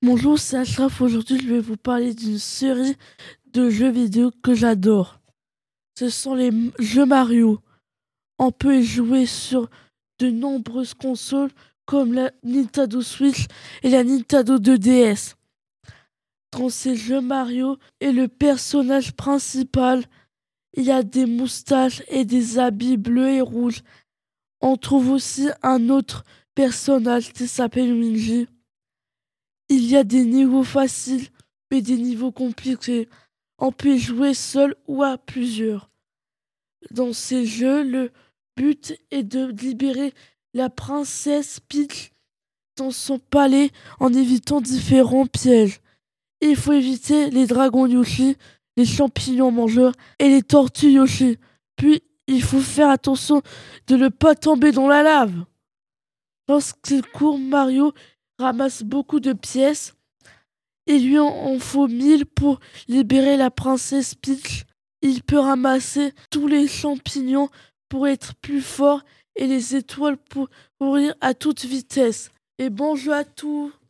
Bonjour, c'est Ashraf. Aujourd'hui, je vais vous parler d'une série de jeux vidéo que j'adore. Ce sont les jeux Mario. On peut y jouer sur de nombreuses consoles comme la Nintendo Switch et la Nintendo 2DS. Dans ces jeux Mario est le personnage principal. Il y a des moustaches et des habits bleus et rouges. On trouve aussi un autre personnage qui s'appelle Luigi. Il y a des niveaux faciles et des niveaux compliqués. On peut y jouer seul ou à plusieurs. Dans ces jeux, le but est de libérer la princesse Peach dans son palais en évitant différents pièges. Il faut éviter les dragons Yoshi, les champignons mangeurs et les tortues Yoshi. Puis, il faut faire attention de ne pas tomber dans la lave. Lorsqu'il court, Mario ramasse beaucoup de pièces. Il lui en faut 1000 pour libérer la princesse Peach. Il peut ramasser tous les champignons pour être plus fort et les étoiles pour courir à toute vitesse. Et bon jeu à tous!